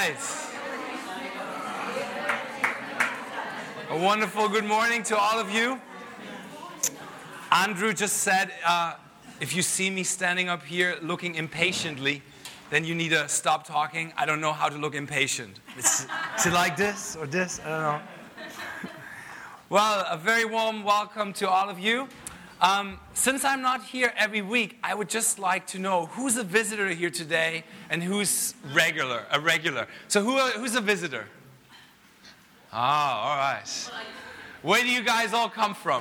right. A wonderful good morning to all of you. Andrew just said, if you see me standing up here looking impatiently, then you need to stop talking. I don't know how to look impatient. Is it like this or this? I don't know. Well, a very warm welcome to all of you. Since I'm not here every week, I would just like to know who's a visitor here today and who's a regular. So who's a visitor? Ah, all right. Where do you guys all come from?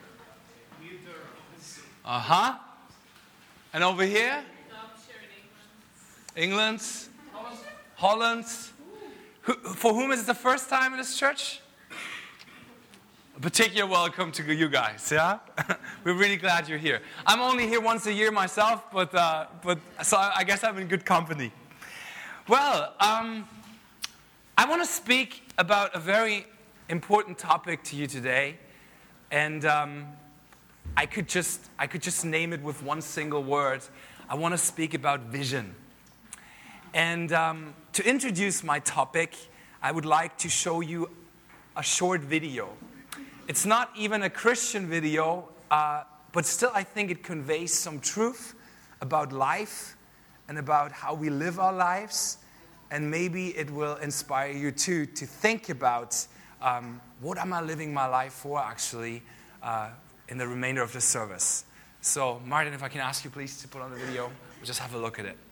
Uh-huh. And over here? England? Holland? For whom is it the first time in this church? A particular welcome to you guys, yeah? We're really glad you're here. I'm only here once a year myself, but so I guess I'm in good company. Well, I want to speak about a very important topic to you today, and I could just name it with one single word. I want to speak about vision. And to introduce my topic, I would like to show you a short video. It's not even a Christian video, but still I think it conveys some truth about life and about how we live our lives. And maybe it will inspire you too to think about what am I living my life for actually in the remainder of the service. So Martin, if I can ask you please to put on the video, we'll just have a look at it.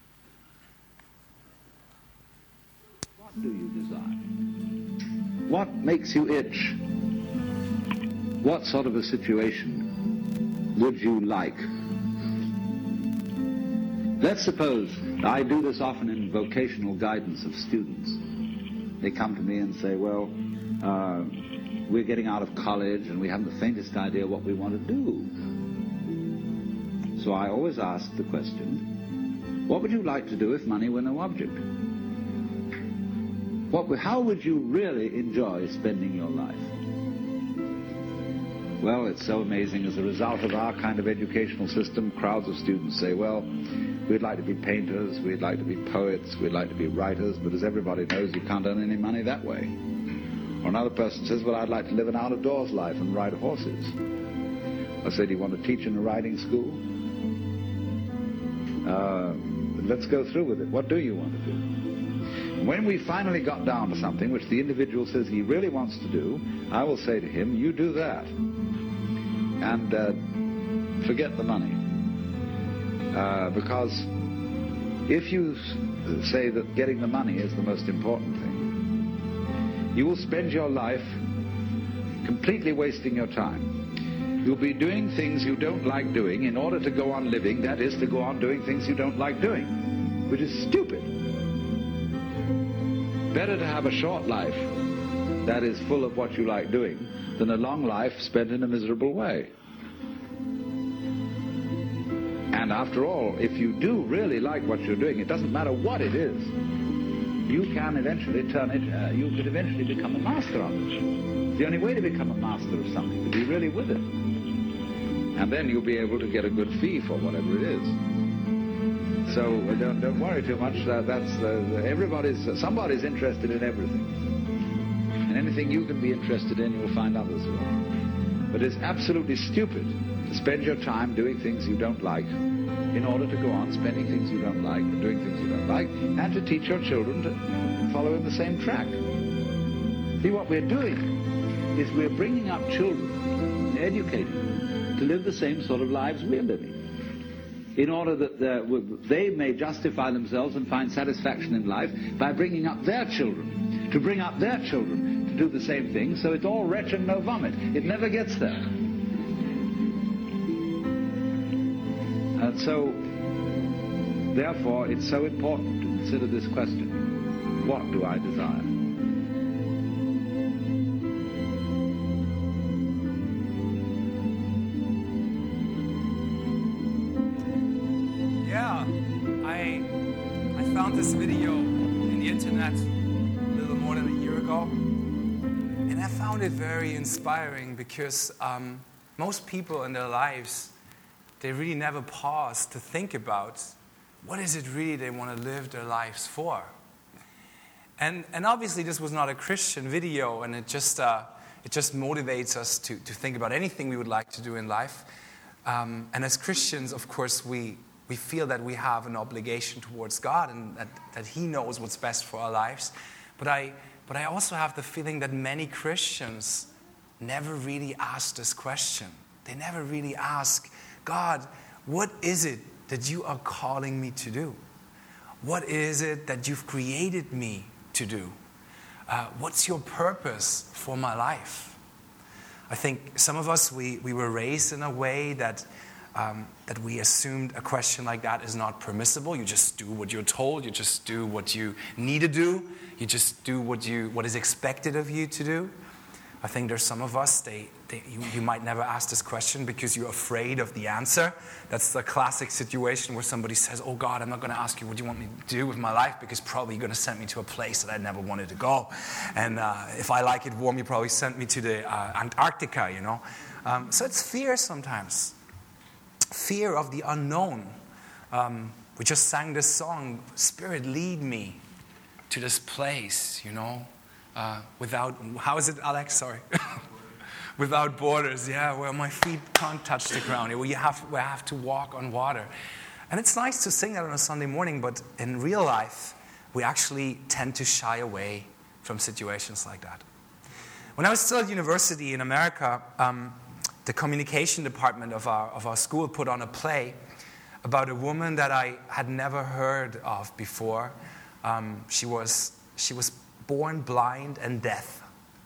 What do you desire? What makes you itch? What sort of a situation would you like? Let's suppose, I do this often in vocational guidance of students. They come to me and say, well, we're getting out of college and we haven't the faintest idea what we want to do. So I always ask the question, what would you like to do if money were no object? How would you really enjoy spending your life? Well, it's so amazing. As a result of our kind of educational system, crowds of students say, well, we'd like to be painters, we'd like to be poets, we'd like to be writers, but as everybody knows, you can't earn any money that way. Or another person says, well, I'd like to live an out-of-doors life and ride horses. I say, do you want to teach in a riding school? Let's go through with it. What do you want to do? When we finally got down to something which the individual says he really wants to do, I will say to him, you do that. And forget the money. Because if you say that getting the money is the most important thing, you will spend your life completely wasting your time. You'll be doing things you don't like doing in order to go on living, that is, to go on doing things you don't like doing, which is stupid. Better to have a short life that is full of what you like doing than a long life spent in a miserable way. And after all, if you do really like what you're doing, it doesn't matter what it is, you can eventually you could eventually become a master of it. It's the only way to become a master of something, to be really with it. And then you'll be able to get a good fee for whatever it is. So don't worry too much. Somebody's interested in everything. And anything you can be interested in, you'll find others will. But it's absolutely stupid to spend your time doing things you don't like in order to go on spending things you don't like, doing things you don't like, and to teach your children to follow in the same track. See, what we're doing is we're bringing up children, educating them to live the same sort of lives we're living, in order that they may justify themselves and find satisfaction in life by bringing up their children, to bring up their children to do the same thing, so it's all wretch and no vomit. It never gets there. And so, therefore, it's so important to consider this question, what do I desire? I found this video in the internet a little more than a year ago, and I found it very inspiring because most people in their lives, they really never pause to think about what is it really they want to live their lives for. And obviously this was not a Christian video, and it just motivates us to think about anything we would like to do in life. And as Christians, of course, we feel that we have an obligation towards God and that He knows what's best for our lives. But I also have the feeling that many Christians never really ask this question. They never really ask, God, what is it that you are calling me to do? What is it that you've created me to do? What's your purpose for my life? I think some of us, we were raised in a way that we assumed a question like that is not permissible. You just do what you're told. You just do what you need to do. You just do what is expected of you to do. I think there's some of us, you might never ask this question because you're afraid of the answer. That's the classic situation where somebody says, oh God, I'm not going to ask you what you want me to do with my life because probably you're going to send me to a place that I never wanted to go. And if I like it warm, you probably sent me to the Antarctica, you know. So it's fear sometimes. Fear of the unknown. We just sang this song, Spirit, lead me to this place, you know. Without, how is it, Alex? Sorry. Without borders, yeah, where my feet can't touch the ground, where I have to walk on water. And it's nice to sing that on a Sunday morning, but in real life, we actually tend to shy away from situations like that. When I was still at university in America, the communication department of our school put on a play about a woman that I had never heard of before. She was born blind and deaf.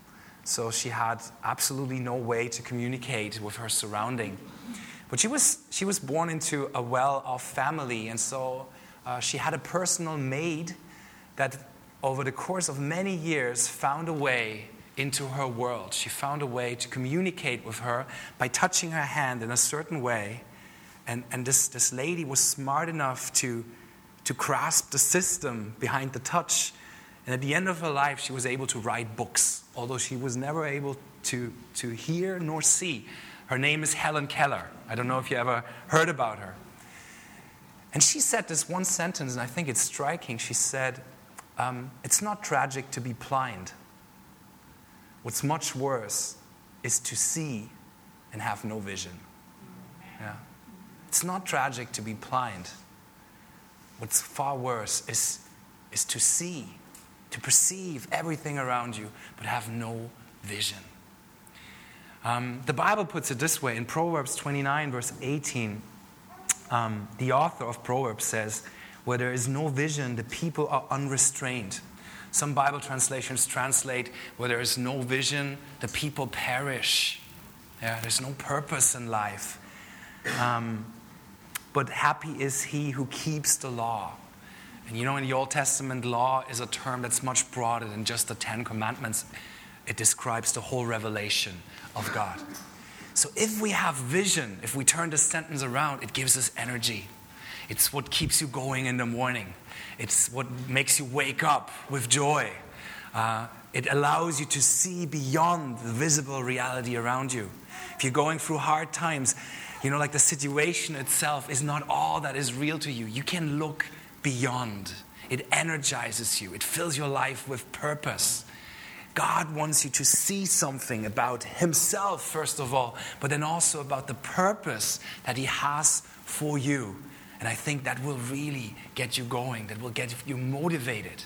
So she had absolutely no way to communicate with her surrounding. But she was born into a well-off family, and so she had a personal maid that over the course of many years found a way into her world. She found a way to communicate with her by touching her hand in a certain way. And this lady was smart enough to grasp the system behind the touch. And at the end of her life, she was able to write books, although she was never able to hear nor see. Her name is Helen Keller. I don't know if you ever heard about her. And she said this one sentence, and I think it's striking. She said, it's not tragic to be blind. What's much worse is to see and have no vision. Yeah. It's not tragic to be blind. What's far worse is to see, to perceive everything around you, but have no vision. The Bible puts it this way. In Proverbs 29, verse 18, the author of Proverbs says, where there is no vision, the people are unrestrained. Some Bible translations translate, where there is no vision, the people perish. Yeah, there's no purpose in life. But happy is he who keeps the law. And you know, in the Old Testament, law is a term that's much broader than just the Ten Commandments. It describes the whole revelation of God. So if we have vision, if we turn this sentence around, it gives us energy. It's what keeps you going in the morning. It's what makes you wake up with joy. It allows you to see beyond the visible reality around you. If you're going through hard times, you know, like the situation itself is not all that is real to you. You can look beyond. It energizes you. It fills your life with purpose. God wants you to see something about Himself, first of all, but then also about the purpose that He has for you. And I think that will really get you going. That will get you motivated.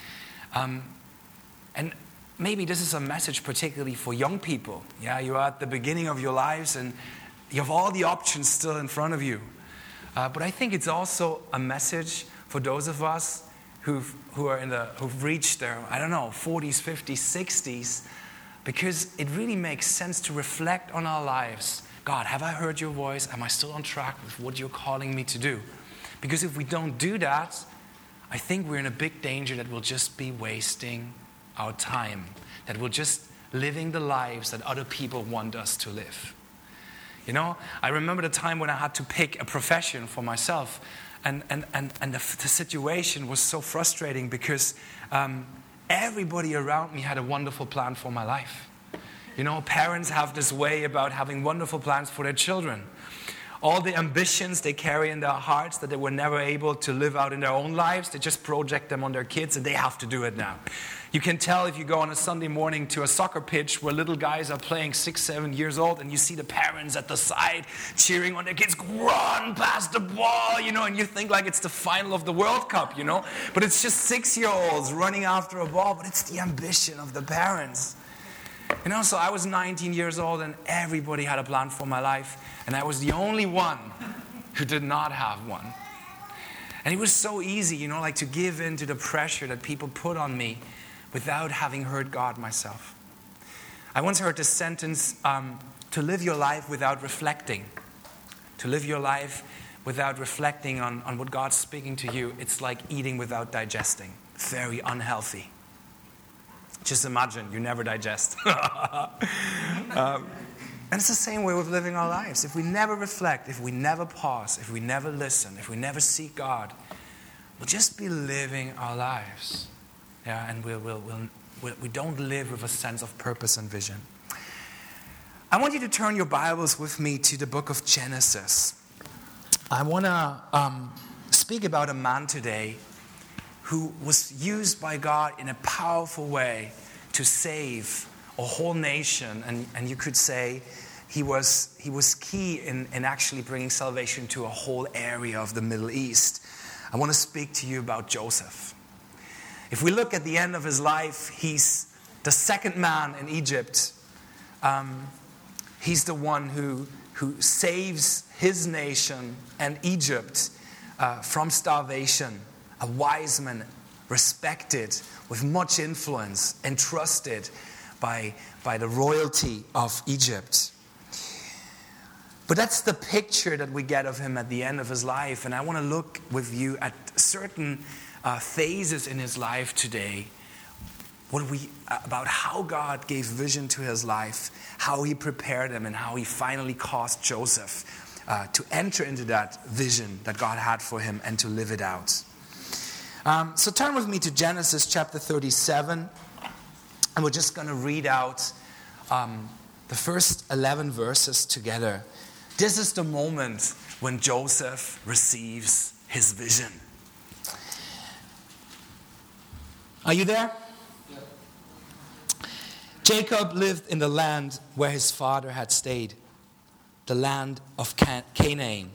And maybe this is a message particularly for young people. Yeah, you're at the beginning of your lives and you have all the options still in front of you. But I think it's also a message for those of us who've reached their, 40s, 50s, 60s, because it really makes sense to reflect on our lives. God, have I heard your voice? Am I still on track with what you're calling me to do? Because if we don't do that, I think we're in a big danger that we'll just be wasting our time, that we're just living the lives that other people want us to live. You know, I remember the time when I had to pick a profession for myself, and the situation was so frustrating because everybody around me had a wonderful plan for my life. You know, parents have this way about having wonderful plans for their children. All the ambitions they carry in their hearts that they were never able to live out in their own lives, they just project them on their kids, and they have to do it now. You can tell if you go on a Sunday morning to a soccer pitch where little guys are playing 6, 7 years old, and you see the parents at the side cheering on their kids, run past the ball, and you think like it's the final of the World Cup, But it's just 6-year-olds running after a ball, but it's the ambition of the parents. So I was 19 years old, and everybody had a plan for my life, and I was the only one who did not have one. And it was so easy, to give in to the pressure that people put on me without having heard God myself. I once heard this sentence, to live your life without reflecting. To live your life without reflecting on what God's speaking to you, it's like eating without digesting. Very unhealthy. Just imagine, you never digest. And it's the same way with living our lives. If we never reflect, if we never pause, if we never listen, if we never seek God, we'll just be living our lives. And we don't live with a sense of purpose and vision. I want you to turn your Bibles with me to the book of Genesis. I want to speak about a man today who was used by God in a powerful way to save a whole nation. And you could say he was key in actually bringing salvation to a whole area of the Middle East. I want to speak to you about Joseph. If we look at the end of his life, he's the second man in Egypt. He's the one who saves his nation and Egypt from starvation. A wise man, respected, with much influence, and trusted by the royalty of Egypt. But that's the picture that we get of him at the end of his life. And I want to look with you at certain phases in his life today. About how God gave vision to his life, how he prepared him, and how he finally caused Joseph to enter into that vision that God had for him and to live it out. So turn with me to Genesis chapter 37, and we're just going to read out the first 11 verses together. This is the moment when Joseph receives his vision. Are you there? Yeah. Jacob lived in the land where his father had stayed, the land of Canaan.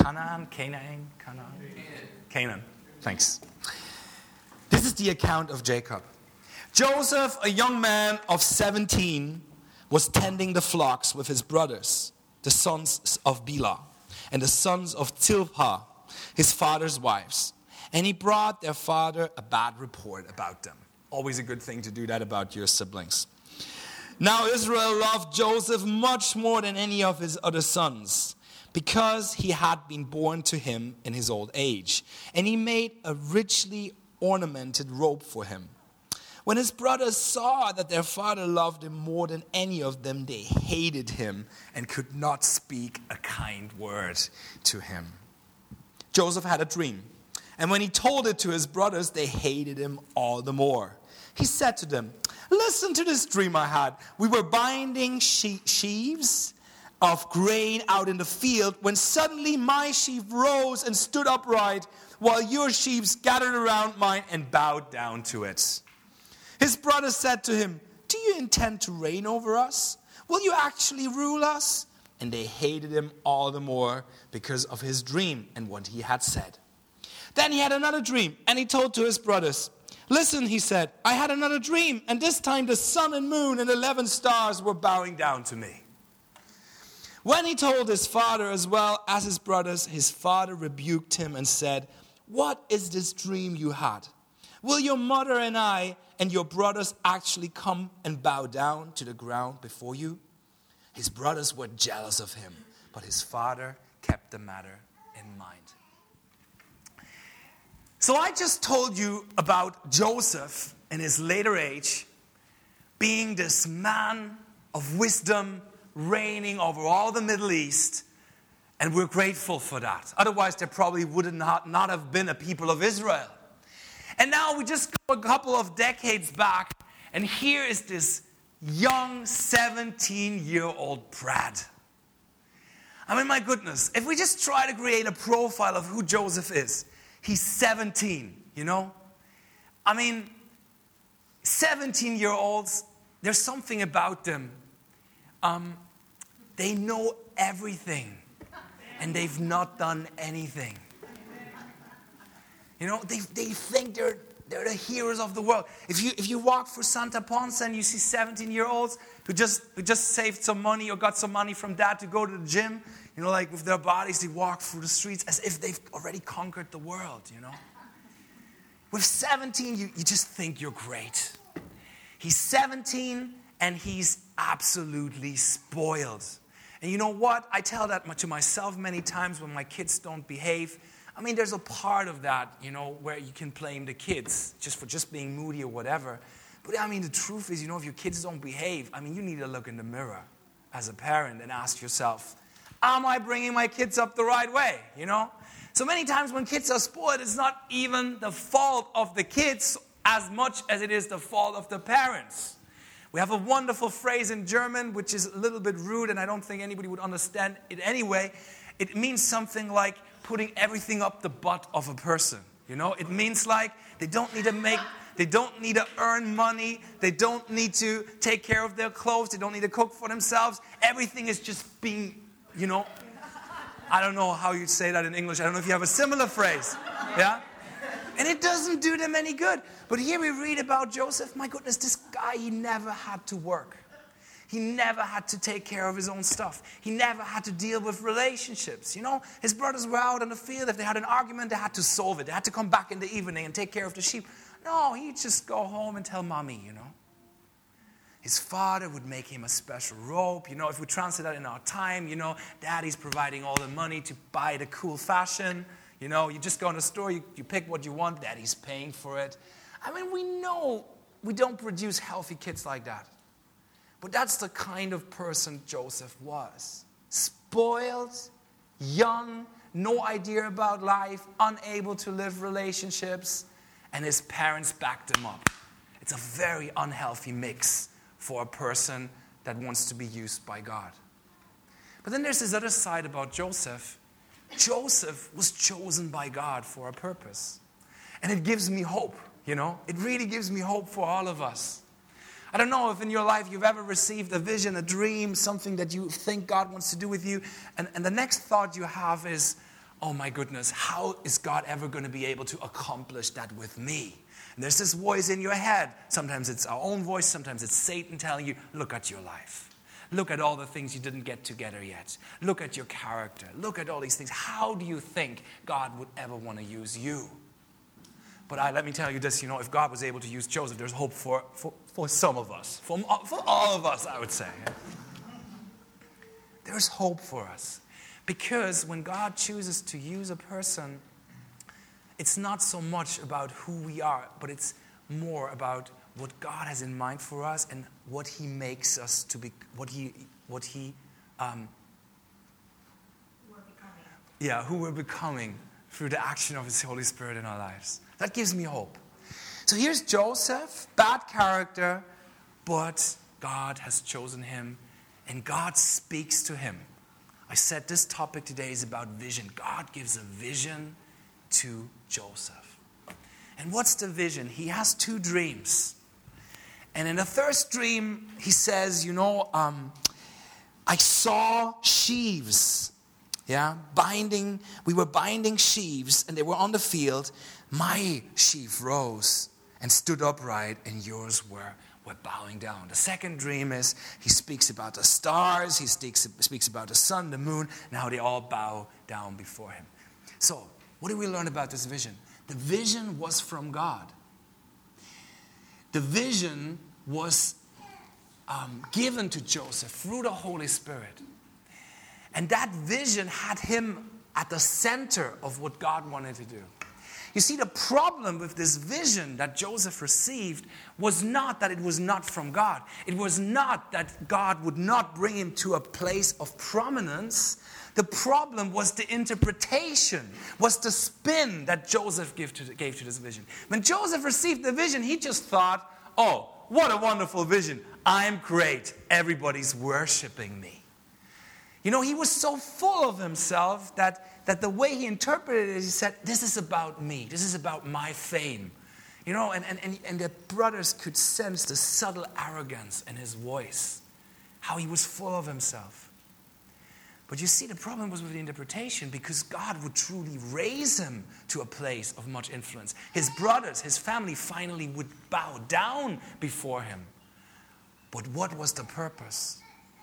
Canaan. Thanks. This is the account of Jacob. Joseph, a young man of 17, was tending the flocks with his brothers, the sons of Bilhah, and the sons of Zilpah, his father's wives. And he brought their father a bad report about them. Always a good thing to do that about your siblings. Now Israel loved Joseph much more than any of his other sons, because he had been born to him in his old age. And he made a richly ornamented robe for him. When his brothers saw that their father loved him more than any of them, they hated him and could not speak a kind word to him. Joseph had a dream, and when he told it to his brothers, they hated him all the more. He said to them, "Listen to this dream I had. We were binding sheaves of grain out in the field when suddenly my sheaf rose and stood upright, while your sheaves gathered around mine and bowed down to it." His brothers said to him, "Do you intend to reign over us? Will you actually rule us?" And they hated him all the more because of his dream and what he had said. Then he had another dream, and he told to his brothers, "Listen," he said, "I had another dream, and this time the sun and moon and 11 stars were bowing down to me." When he told his father as well as his brothers, his father rebuked him and said, "What is this dream you had? Will your mother and I and your brothers actually come and bow down to the ground before you?" His brothers were jealous of him, but his father kept the matter in mind. So I just told you about Joseph in his later age being this man of wisdom, reigning over all the Middle East, and we're grateful for that. Otherwise, there probably would not have been a people of Israel. And now we just go a couple of decades back, and here is this young 17-year-old Brad. I mean, my goodness, if we just try to create a profile of who Joseph is, he's 17, you know? I mean, 17-year-olds, there's something about them. They know everything, and they've not done anything. You know, they think they're the heroes of the world. If you walk through Santa Ponsa and you see 17-year-olds who just saved some money or got some money from dad to go to the gym, you know, like with their bodies, they walk through the streets as if they've already conquered the world, you know. With 17, you just think you're great. He's 17 and he's absolutely spoiled. And you know what? I tell that to myself many times when my kids don't behave. I mean, there's a part of that, you know, where you can blame the kids just for just being moody or whatever. But I mean, the truth is, you know, if your kids don't behave, I mean, you need to look in the mirror as a parent and ask yourself, am I bringing my kids up the right way, you know? So many times when kids are spoiled, it's not even the fault of the kids as much as it is the fault of the parents. We have a wonderful phrase in German, which is a little bit rude, and I don't think anybody would understand it anyway. It means something like putting everything up the butt of a person. You know, it means like they don't need to earn money, they don't need to take care of their clothes, they don't need to cook for themselves. Everything is just being, you know, I don't know how you'd say that in English. I don't know if you have a similar phrase. Yeah? And it doesn't do them any good. But here we read about Joseph. My goodness, this guy, he never had to work. He never had to take care of his own stuff. He never had to deal with relationships. You know, his brothers were out in the field. If they had an argument, they had to solve it. They had to come back in the evening and take care of the sheep. No, he'd just go home and tell mommy, you know. His father would make him a special robe. You know, if we translate that in our time, you know, daddy's providing all the money to buy the cool fashion. You know, you just go in the store, you pick what you want, daddy's paying for it. I mean, we know we don't produce healthy kids like that. But that's the kind of person Joseph was. Spoiled, young, no idea about life, unable to live relationships, and his parents backed him up. It's a very unhealthy mix for a person that wants to be used by God. But then there's this other side about Joseph. Joseph was chosen by God for a purpose. And it gives me hope, you know. It really gives me hope for all of us. I don't know if in your life you've ever received a vision, a dream, something that you think God wants to do with you. And the next thought you have is, oh my goodness, how is God ever going to be able to accomplish that with me? And there's this voice in your head. Sometimes it's our own voice. Sometimes it's Satan telling you, look at your life. Look at all the things you didn't get together yet. Look at your character. Look at all these things. How do you think God would ever want to use you? But let me tell you this, you know, if God was able to use Joseph, there's hope for some of us. For all of us, I would say. There's hope for us. Because when God chooses to use a person, it's not so much about who we are, but it's more about what God has in mind for us and what He makes us to be, who we're becoming through the action of His Holy Spirit in our lives. That gives me hope. So here's Joseph, bad character, but God has chosen him, and God speaks to him. I said this topic today is about vision. God gives a vision to Joseph. And what's the vision? He has 2 dreams. And in the first dream, he says, you know, I saw sheaves. Yeah, we were binding sheaves, and they were on the field. My sheaf rose and stood upright, and yours were bowing down. The second dream is he speaks about the stars, he speaks about the sun, the moon, and how they all bow down before him. So, what do we learn about this vision? The vision was from God. The vision was given to Joseph through the Holy Spirit. And that vision had him at the center of what God wanted to do. You see, the problem with this vision that Joseph received was not that it was not from God. It was not that God would not bring him to a place of prominence. The problem was the interpretation, was the spin that Joseph gave to this vision. When Joseph received the vision, he just thought, oh, what a wonderful vision. I'm great. Everybody's worshiping me. You know, he was so full of himself that the way he interpreted it, he said, this is about me. This is about my fame. You know, and the brothers could sense the subtle arrogance in his voice, how he was full of himself. But you see, the problem was with the interpretation, because God would truly raise him to a place of much influence. His brothers, his family finally would bow down before him. But what was the purpose?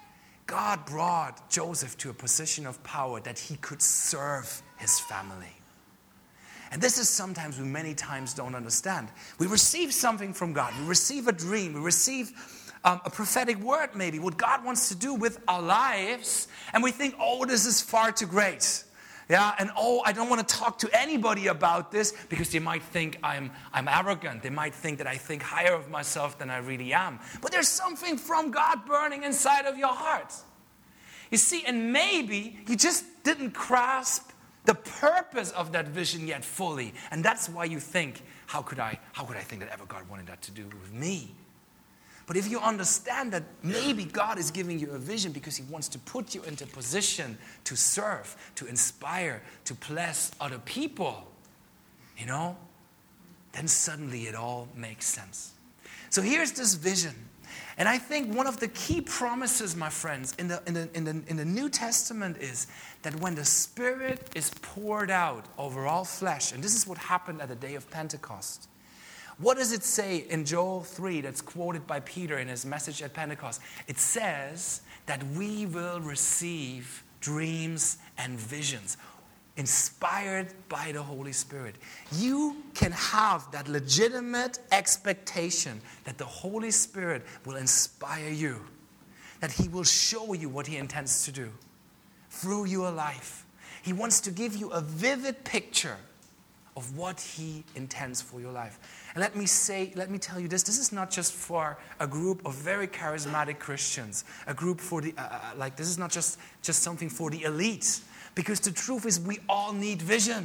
God brought Joseph to a position of power that he could serve his family. And this is sometimes we many times don't understand. We receive something from God. We receive a dream. We receive a prophetic word maybe, what God wants to do with our lives. And we think, oh, this is far too great. Yeah, and I don't want to talk to anybody about this because they might think I'm arrogant. They might think that I think higher of myself than I really am. But there's something from God burning inside of your heart. You see, and maybe you just didn't grasp the purpose of that vision yet fully. And that's why you think, how could I think that ever God wanted that to do with me? But if you understand that maybe God is giving you a vision because he wants to put you into position to serve, to inspire, to bless other people, you know, then suddenly it all makes sense. So here's this vision. And I think one of the key promises, my friends, in the New Testament is that when the Spirit is poured out over all flesh, and this is what happened at the day of Pentecost. What does it say in Joel 3 that's quoted by Peter in his message at Pentecost? It says that we will receive dreams and visions inspired by the Holy Spirit. You can have that legitimate expectation that the Holy Spirit will inspire you, that he will show you what he intends to do through your life. He wants to give you a vivid picture of what he intends for your life. And let me tell you this is not just for a group of very charismatic Christians, a group for the, this is not just something for the elite. Because the truth is we all need vision.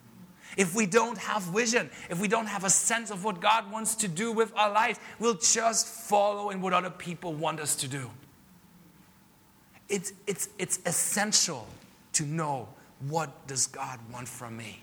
If we don't have vision, if we don't have a sense of what God wants to do with our lives, we'll just follow in what other people want us to do. It's essential to know, what does God want from me?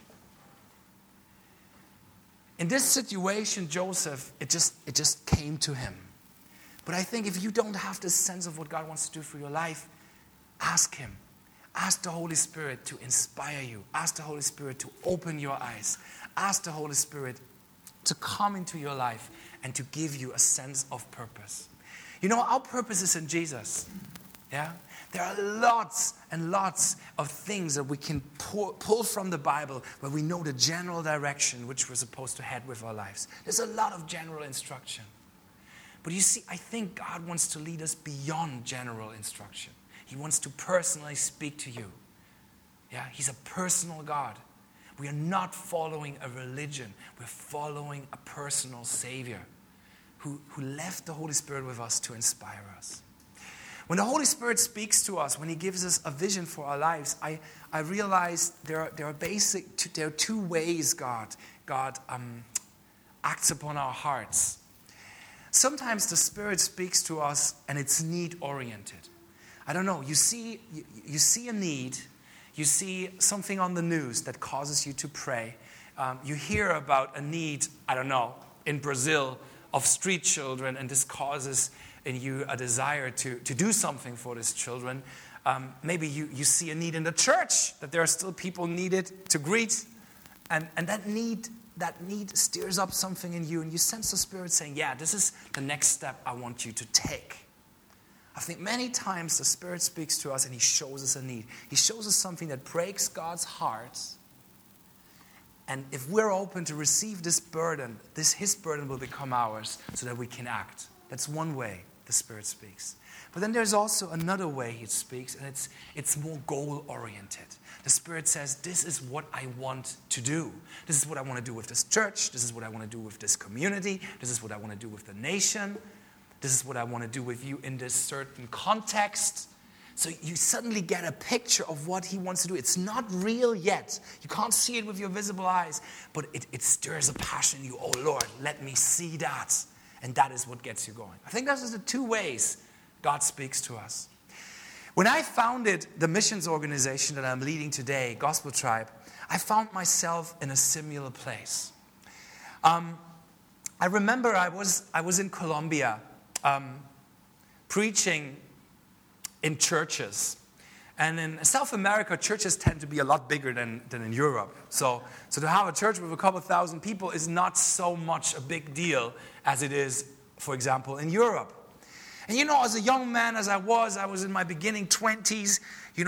In this situation, Joseph, it just came to him. But I think if you don't have this sense of what God wants to do for your life, ask him. Ask the Holy Spirit to inspire you. Ask the Holy Spirit to open your eyes. Ask the Holy Spirit to come into your life and to give you a sense of purpose. You know, our purpose is in Jesus. Yeah? There are lots and lots of things that we can pull from the Bible where we know the general direction which we're supposed to head with our lives. There's a lot of general instruction. But you see, I think God wants to lead us beyond general instruction. He wants to personally speak to you. Yeah, he's a personal God. We are not following a religion. We're following a personal Savior who left the Holy Spirit with us to inspire us. When the Holy Spirit speaks to us, when he gives us a vision for our lives, I realize there are two ways God acts upon our hearts. Sometimes the Spirit speaks to us and it's need-oriented. I don't know, you see a need, you see something on the news that causes you to pray. You hear about a need, I don't know, in Brazil of street children, and this causes in you a desire to do something for these children. Maybe you see a need in the church, that there are still people needed to greet, and that need stirs up something in you, and you sense the Spirit saying, yeah, this is the next step I want you to take. I think many times the Spirit speaks to us and he shows us a need. He shows us something that breaks God's heart. And if we're open to receive this burden, his burden will become ours so that we can act. That's one way the Spirit speaks. But then there's also another way he speaks, and it's more goal-oriented. The Spirit says, this is what I want to do. This is what I want to do with this church. This is what I want to do with this community. This is what I want to do with the nation. This is what I want to do with you in this certain context. So you suddenly get a picture of what he wants to do. It's not real yet. You can't see it with your visible eyes, but it stirs a passion in you. Oh, Lord, let me see that. And that is what gets you going. I think those are the two ways God speaks to us. When I founded the missions organization that I'm leading today, Gospel Tribe, I found myself in a similar place. I remember I was in Colombia preaching in churches. And in South America, churches tend to be a lot bigger than in Europe. So to have a church with a couple thousand people is not so much a big deal as it is, for example, in Europe. And as a young man as I was in my beginning 20s,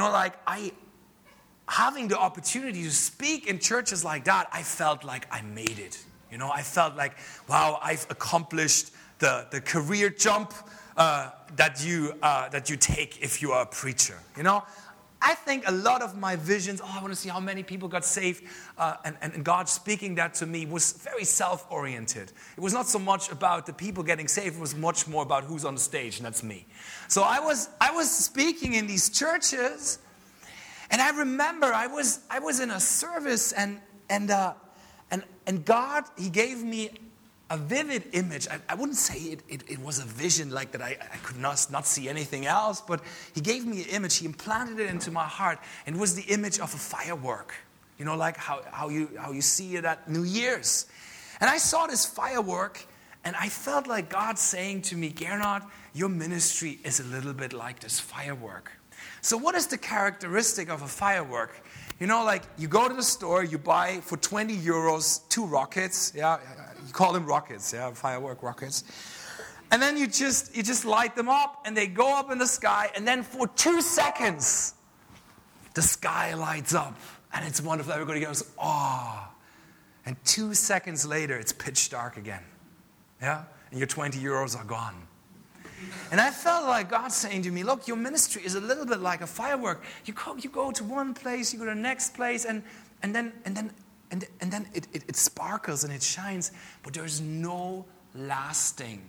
having the opportunity to speak in churches like that, I felt like I made it. I felt like, wow, I've accomplished the career jump that you take if you are a preacher. I think a lot of my visions, I want to see how many people got saved, and God speaking that to me was very self-oriented. It was not so much about the people getting saved, it was much more about who's on the stage, and that's me. So I was speaking in these churches, and I remember I was in a service, and God, He gave me a vivid image. I wouldn't say it was a vision like that. I could not see anything else, but He gave me an image. He implanted it into my heart. And it was the image of a firework. Like how you see it at New Year's. And I saw this firework, and I felt like God saying to me, Gernot, your ministry is a little bit like this firework. So what is the characteristic of a firework? Like you go to the store, you buy for 20 euros 2 rockets. Yeah, you call them rockets, yeah, firework rockets. And then you just light them up, and they go up in the sky, and then for 2 seconds, the sky lights up, and it's wonderful. Everybody goes, oh. And 2 seconds later, it's pitch dark again. Yeah? And your 20 euros are gone. And I felt like God saying to me, look, your ministry is a little bit like a firework. You go to one place, you go to the next place, and then it sparkles and it shines, but there's no lasting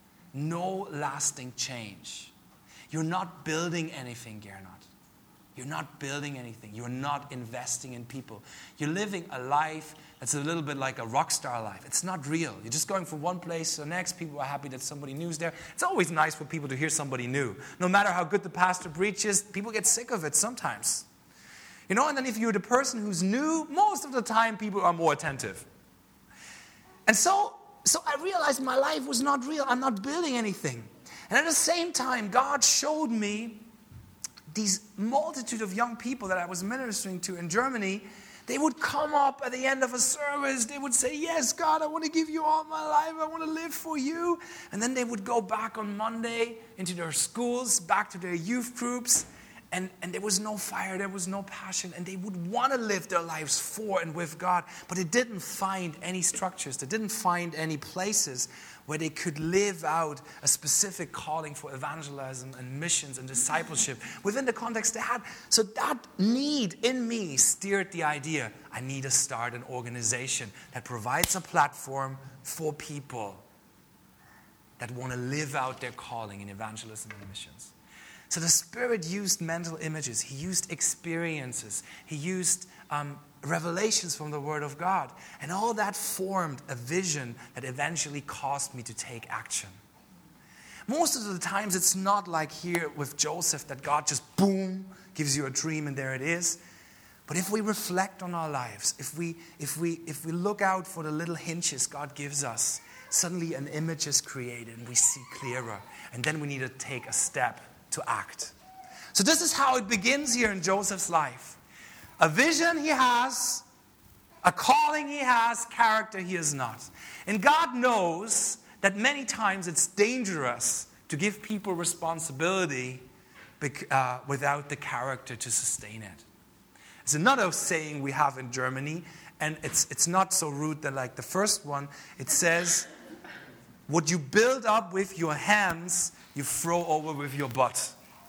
change. You're not building anything, Gernot. You're not building anything. You're not investing in people. You're living a life that's a little bit like a rock star life. It's not real. You're just going from one place to the next. People are happy that somebody new's there. It's always nice for people to hear somebody new. No matter how good the pastor preaches, people get sick of it sometimes. And then if you're the person who's new, most of the time people are more attentive. And so I realized my life was not real. I'm not building anything. And at the same time, God showed me these multitude of young people that I was ministering to in Germany. They would come up at the end of a service. They would say, yes, God, I want to give you all my life. I want to live for you. And then they would go back on Monday into their schools, back to their youth groups. And there was no fire, there was no passion. And they would want to live their lives for and with God. But they didn't find any structures. They didn't find any places where they could live out a specific calling for evangelism and missions and discipleship within the context they had. So that need in me steered the idea, I need to start an organization that provides a platform for people that want to live out their calling in evangelism and missions. So the Spirit used mental images. He used experiences. He used revelations from the Word of God. And all that formed a vision that eventually caused me to take action. Most of the times it's not like here with Joseph that God just, boom, gives you a dream and there it is. But if we reflect on our lives, if we look out for the little hinges God gives us, suddenly an image is created and we see clearer. And then we need to take a step to act. So this is how it begins here in Joseph's life. A vision he has, a calling he has, character he is not. And God knows that many times it's dangerous to give people responsibility without the character to sustain it. It's another saying we have in Germany, and it's not so rude than like the first one. It says, what you build up with your hands, you throw over with your butt.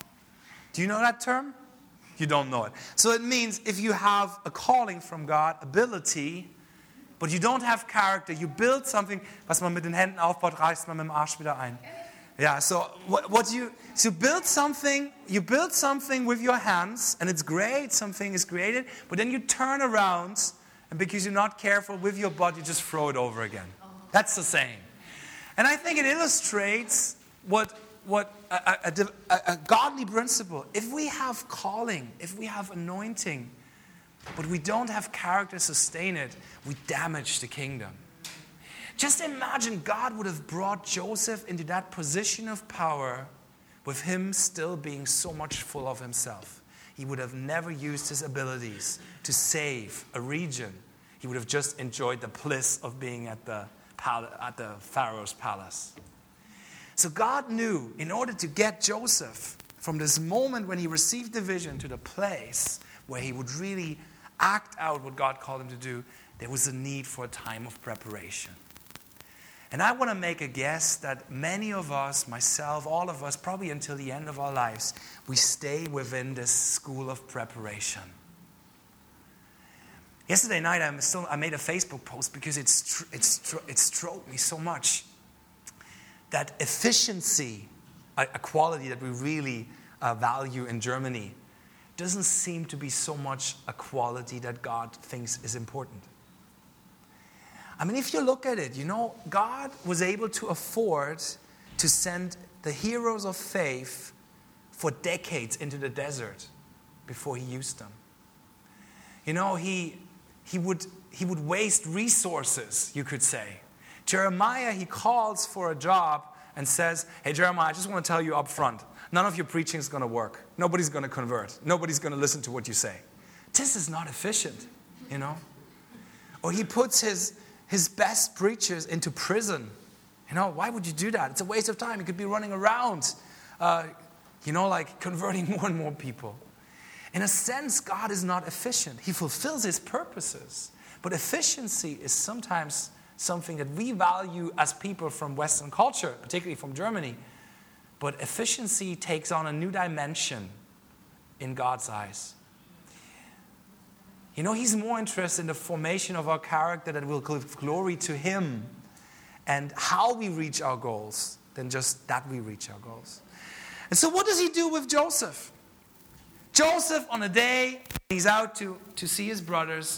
Do you know that term? You don't know it. So it means if you have a calling from God, ability, but you don't have character, you build something, was man mit den Händen aufbaut, reißt man mit dem Arsch wieder ein. Yeah, so you build something with your hands, and it's great, something is created, but then you turn around, and because you're not careful with your butt, you just throw it over again. That's the saying. And I think it illustrates what a godly principle. If we have calling, if we have anointing, but we don't have character to sustain it, we damage the kingdom. Just imagine God would have brought Joseph into that position of power with him still being so much full of himself. He would have never used his abilities to save a region. He would have just enjoyed the bliss of being at the Pharaoh's palace. So God knew in order to get Joseph from this moment when he received the vision to the place where he would really act out what God called him to do, there was a need for a time of preparation. And I want to make a guess that many of us, myself, all of us, probably until the end of our lives, we stay within this school of preparation. Yesterday night, I made a Facebook post because it struck me so much that efficiency, a quality that we really value in Germany, doesn't seem to be so much a quality that God thinks is important. I mean, if you look at it, God was able to afford to send the heroes of faith for decades into the desert before he used them. He would waste resources, you could say. Jeremiah, he calls for a job and says, hey, Jeremiah, I just want to tell you up front, none of your preaching is going to work. Nobody's going to convert. Nobody's going to listen to what you say. This is not efficient, Or he puts his best preachers into prison. Why would you do that? It's a waste of time. He could be running around, like converting more and more people. In a sense, God is not efficient. He fulfills his purposes. But efficiency is sometimes something that we value as people from Western culture, particularly from Germany. But efficiency takes on a new dimension in God's eyes. He's more interested in the formation of our character that will give glory to him and how we reach our goals than just that we reach our goals. And so what does he do with Joseph? Joseph, on a day, he's out to see his brothers,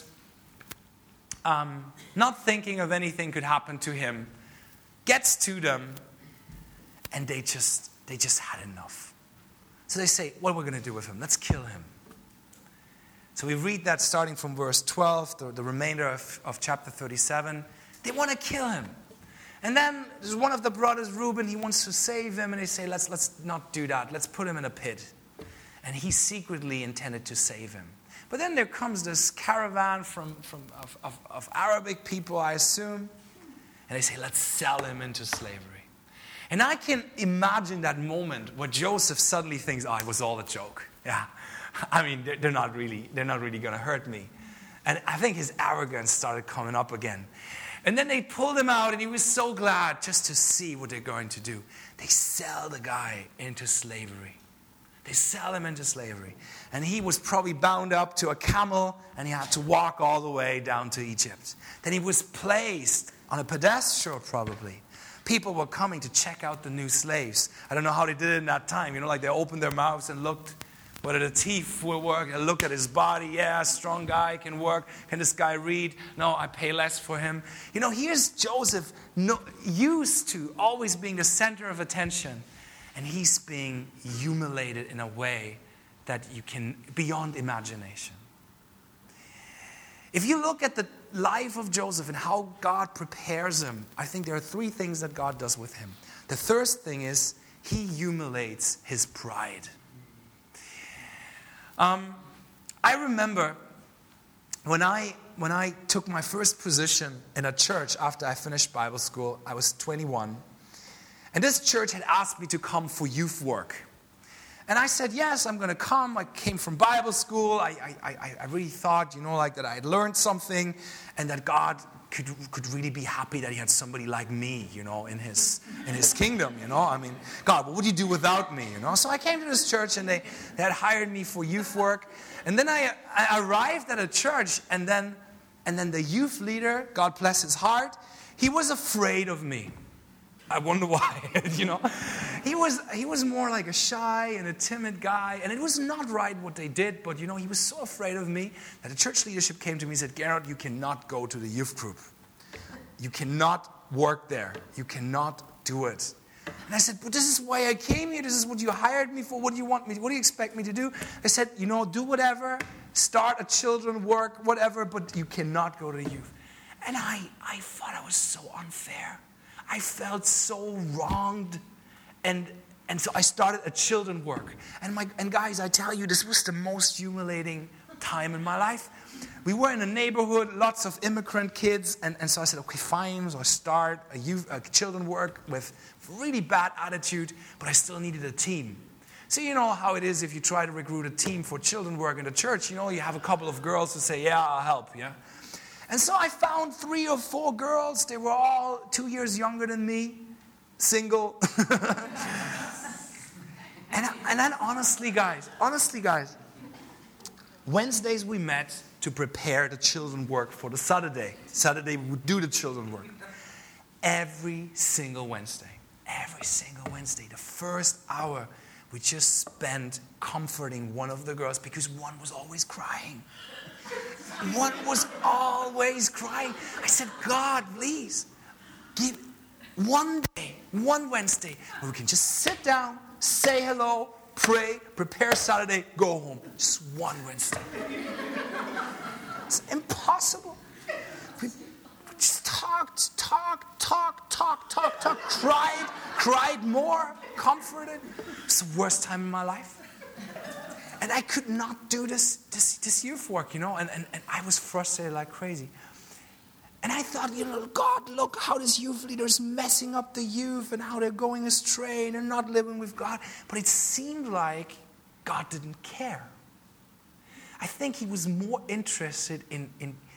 not thinking of anything could happen to him, gets to them, and they just had enough. So they say, what are we going to do with him? Let's kill him. So we read that starting from verse 12, the remainder of chapter 37. They want to kill him. And then there's one of the brothers, Reuben, he wants to save him, and they say, let's not do that. Let's put him in a pit. And he secretly intended to save him. But then there comes this caravan of Arabic people, I assume, and they say, let's sell him into slavery. And I can imagine that moment where Joseph suddenly thinks, it was all a joke. Yeah. I mean, they're not really going to hurt me. And I think his arrogance started coming up again. And then they pulled him out, and he was so glad just to see what they're going to do. They sell the guy into slavery. They sell him into slavery. And he was probably bound up to a camel, and he had to walk all the way down to Egypt. Then he was placed on a pedestal, probably. People were coming to check out the new slaves. I don't know how they did it in that time. Like they opened their mouths and looked whether the teeth will work, and look at his body. Yeah, strong guy, can work. Can this guy read? No, I pay less for him. Here's Joseph used to always being the center of attention. And he's being humiliated in a way that you can, beyond imagination. If you look at the life of Joseph and how God prepares him, I think there are three things that God does with him. The first thing is he humiliates his pride. I remember when I took my first position in a church after I finished Bible school, I was 21. And this church had asked me to come for youth work. And I said, yes, I'm going to come. I came from Bible school. I really thought, that I had learned something and that God could really be happy that he had somebody like me, in his kingdom, I mean, God, what would you do without me, So I came to this church and they had hired me for youth work. And then I arrived at a church and then the youth leader, God bless his heart, he was afraid of me. I wonder why, He was more like a shy and a timid guy, and it was not right what they did, but he was so afraid of me that the church leadership came to me and said, Gerhard, you cannot go to the youth group. You cannot work there. You cannot do it. And I said, but this is why I came here. This is what you hired me for. What do you expect me to do? I said, do whatever. Start a children work, whatever, but you cannot go to youth. And I thought I was so unfair. I felt so wronged. And so I started a children work. And guys, I tell you, this was the most humiliating time in my life. We were in a neighborhood, lots of immigrant kids, and so I said, okay, fine, so I start a children work with really bad attitude, but I still needed a team. So you know how it is if you try to recruit a team for children work in the church, you have a couple of girls who say, yeah, I'll help, yeah? And so I found 3 or 4 girls, they were all 2 years younger than me, single. and then honestly, guys, Wednesdays we met to prepare the children work for the Saturday. Saturday we would do the children work. Every single Wednesday, the first hour, we just spent comforting one of the girls because one was always crying. One was always crying. I said, God, please, give one day, one Wednesday, where we can just sit down, say hello, pray, prepare Saturday, go home. Just one Wednesday. It's impossible. We just talked, cried more, comforted. It's the worst time in my life. And I could not do this youth work, and I was frustrated like crazy. And I thought, God, look how this youth leader is messing up the youth and how they're going astray and they're not living with God. But it seemed like God didn't care. I think he was more interested in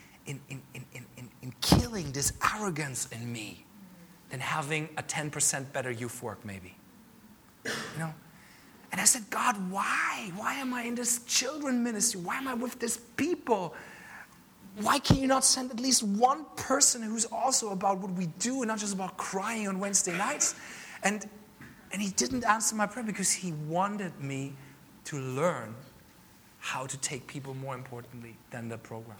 killing this arrogance in me than having a 10% better youth work, maybe. And I said, God, why? Why am I in this children ministry? Why am I with these people? Why can you not send at least one person who's also about what we do and not just about crying on Wednesday nights? And he didn't answer my prayer because he wanted me to learn how to take people more importantly than the program.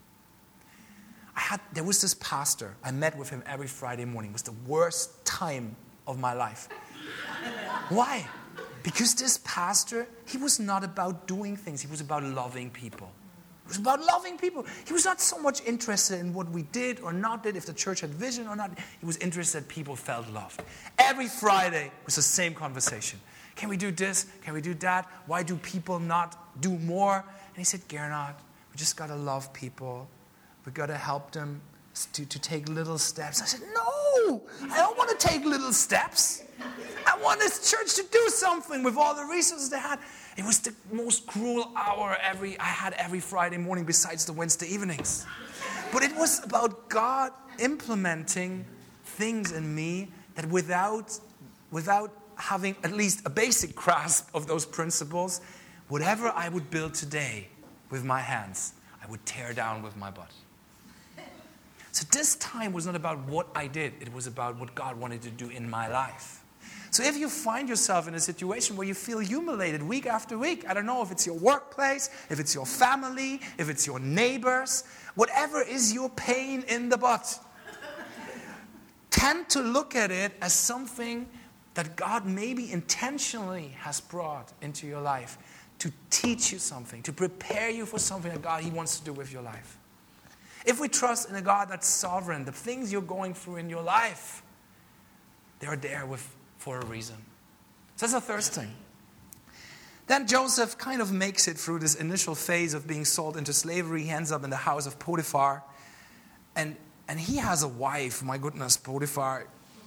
There was this pastor. I met with him every Friday morning. It was the worst time of my life. Why? Because this pastor, he was not about doing things. He was about loving people. It was about loving people. He was not so much interested in what we did or not did, if the church had vision or not. He was interested that people felt loved. Every Friday was the same conversation. Can we do this? Can we do that? Why do people not do more? And he said, Gernot, we just got to love people. We got to help them to take little steps. I said, no, I don't want to take little steps. I want this church to do something with all the resources they had. It was the most cruel hour I had every Friday morning besides the Wednesday evenings. But it was about God implementing things in me that without having at least a basic grasp of those principles, whatever I would build today with my hands, I would tear down with my butt. So this time was not about what I did. It was about what God wanted to do in my life. So if you find yourself in a situation where you feel humiliated week after week, I don't know if it's your workplace, if it's your family, if it's your neighbors, whatever is your pain in the butt, tend to look at it as something that God maybe intentionally has brought into your life to teach you something, to prepare you for something that God, He wants to do with your life. If we trust in a God that's sovereign, the things you're going through in your life, they're there for a reason. So that's the first thing. Then Joseph kind of makes it through this initial phase of being sold into slavery. He ends up in the house of Potiphar. And he has a wife. My goodness, Potiphar.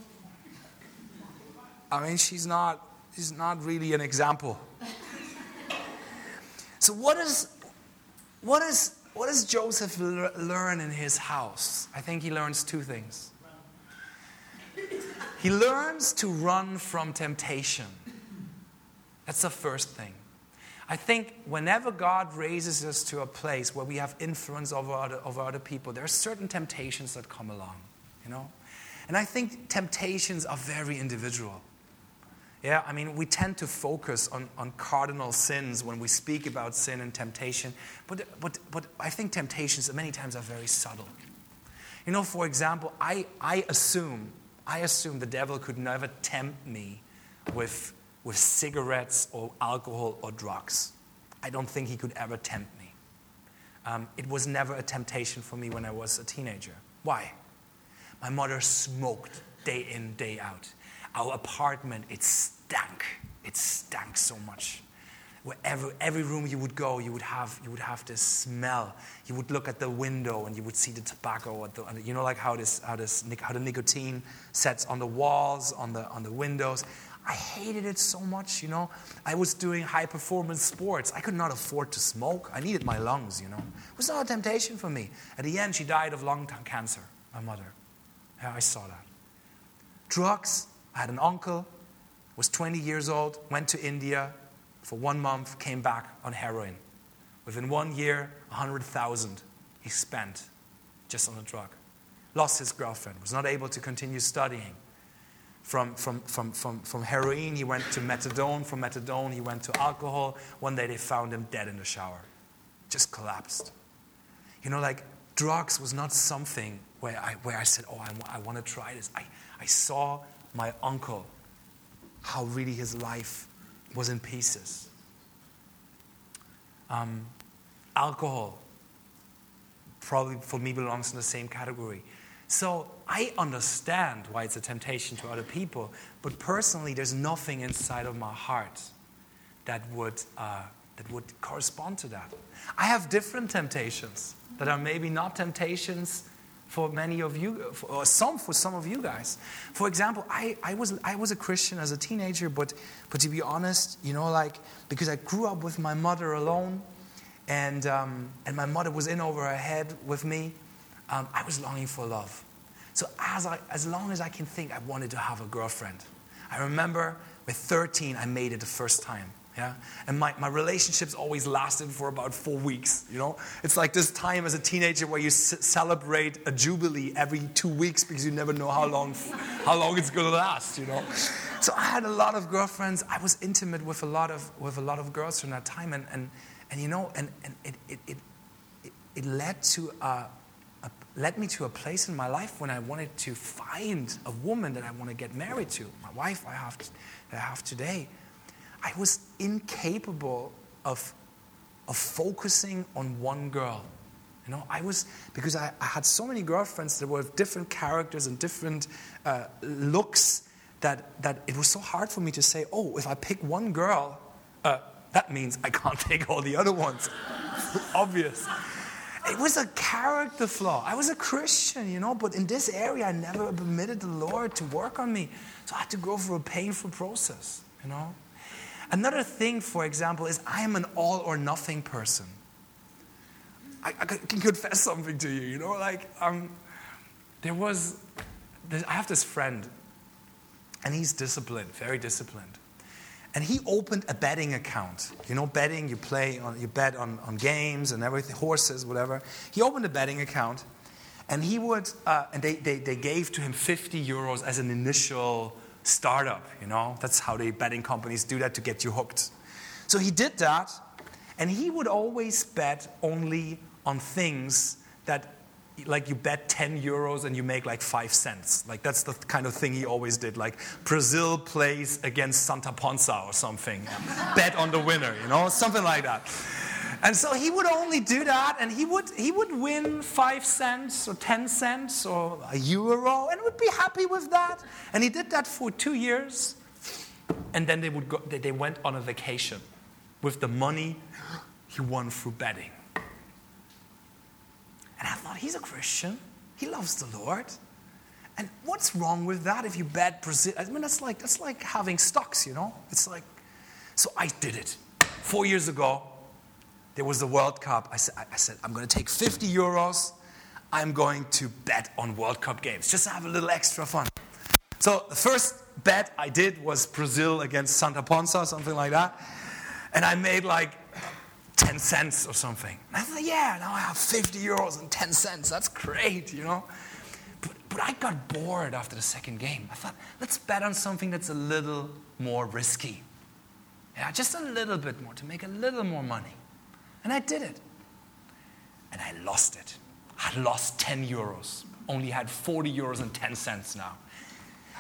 I mean, she's not really an example. So what does Joseph learn in his house? I think he learns 2 things. He learns to run from temptation. That's the first thing. I think whenever God raises us to a place where we have influence over other people, there are certain temptations that come along, And I think temptations are very individual. Yeah, I mean, we tend to focus on cardinal sins when we speak about sin and temptation, but I think temptations many times are very subtle. For example, I assume I assumed the devil could never tempt me with cigarettes or alcohol or drugs. I don't think he could ever tempt me. It was never a temptation for me when I was a teenager. Why? My mother smoked day in, day out. Our apartment, it stank. It stank so much. Every room you would go, you would have this smell. You would look at the window and you would see the tobacco. You know, like how the nicotine sets on the walls, on the windows. I hated it so much, you know. I was doing high-performance sports. I could not afford to smoke. I needed my lungs, you know. It was not a temptation for me. At the end, she died of lung cancer, my mother. Yeah, I saw that. Drugs. I had an uncle, was 20 years old, went to India for 1 month, came back on heroin. Within 1 year, 100,000 he spent just on a drug. Lost his girlfriend, was not able to continue studying. From heroin, he went to methadone. From methadone, he went to alcohol. One day, they found him dead in the shower. Just collapsed. You know, like, drugs was not something where I said, oh, I want to try this. I saw my uncle, how really his life was in pieces. Alcohol probably, for me, belongs in the same category. So I understand why it's a temptation to other people, but personally, there's nothing inside of my heart that would correspond to that. I have different temptations that are maybe not temptations for many of you, or for some of you guys. For example, I was a Christian as a teenager, but to be honest, you know, like, because I grew up with my mother alone, and my mother was in over her head with me. I was longing for love. So as long as I can think, I wanted to have a girlfriend. I remember with 13, I made it the first time. Yeah, and my relationships always lasted for about 4 weeks. You know, it's like this time as a teenager where you celebrate a jubilee every 2 weeks because you never know how long it's going to last. You know, so I had a lot of girlfriends. I was intimate with a lot of girls during that time, and you know, and it led me to a place in my life when I wanted to find a woman that I want to get married to. My wife that I have today. I was incapable of focusing on one girl. You know, because I had so many girlfriends that were different characters and different looks that it was so hard for me to say, oh, if I pick one girl, that means I can't take all the other ones. Obvious. It was a character flaw. I was a Christian, you know, but in this area, I never permitted the Lord to work on me. So I had to go through a painful process, you know. Another thing, for example, is I am an all or nothing person. I can confess something to you, you know, like I have this friend, and he's disciplined, very disciplined. And he opened a betting account. You know, betting, you bet on games and everything, horses, whatever. He opened a betting account, and he would, and they gave to him 50 euros as an initial startup, you know. That's how the betting companies do that to get you hooked. So he did that, and he would always bet only on things that, like, you bet 10 euros and you make like 5 cents. Like, that's the kind of thing he always did. Like, Brazil plays against Santa Ponsa or something. Bet on the winner, you know, something like that. And so he would only do that, and he would win 5 cents or 10 cents or a euro, and would be happy with that. And he did that for 2 years, and then they went on a vacation with the money he won through betting. And I thought, he's a Christian. He loves the Lord. And what's wrong with that if you bet Brazil? I mean, that's like having stocks, you know? It's like, so I did it. 4 years ago, there was the World Cup. I said, I'm going to take 50 euros. I'm going to bet on World Cup games, just to have a little extra fun. So the first bet I did was Brazil against Santa Ponsa, something like that. And I made like 10 cents or something. And I thought, yeah, now I have 50 euros and 10 cents. That's great, you know. But I got bored after the second game. I thought, let's bet on something that's a little more risky. Yeah, just a little bit more, to make a little more money. And I did it. And I lost it. I lost 10 euros. Only had 40 euros and 10 cents now.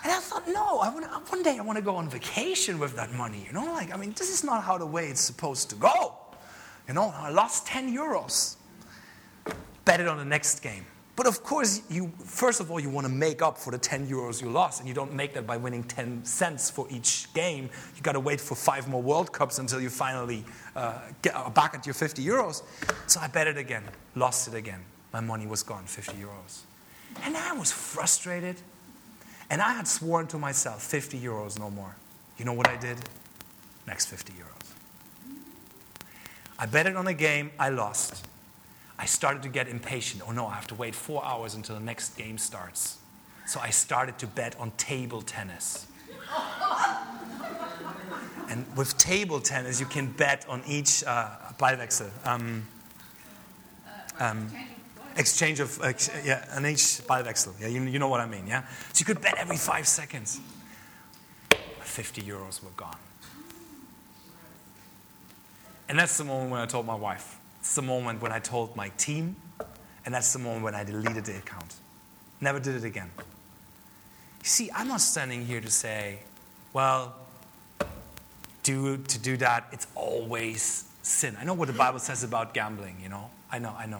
And I thought, no, one day I want to go on vacation with that money. This is not how the way it's supposed to go. I lost 10 euros. Bet it on the next game. But of course, first of all, you want to make up for the 10 euros you lost, and you don't make that by winning 10 cents for each game. You got to wait for 5 more World Cups until you finally get back at your 50 euros. So I bet it again, lost it again. My money was gone, 50 euros. And I was frustrated, and I had sworn to myself, 50 euros, no more. You know what I did? Next 50 euros. I bet it on a game, I lost. I started to get impatient. Oh no, I have to wait 4 hours until the next game starts. So I started to bet on table tennis. And with table tennis, you can bet on each Ballwechsel. Exchange of, on each Ballwechsel. Yeah, you know what I mean, yeah? So you could bet every 5 seconds. 50 euros were gone. And that's the moment when I told my wife. It's the moment when I told my team, and that's the moment when I deleted the account. Never did it again. You see, I'm not standing here to say, well, to do that, it's always sin. I know what the Bible says about gambling, I know.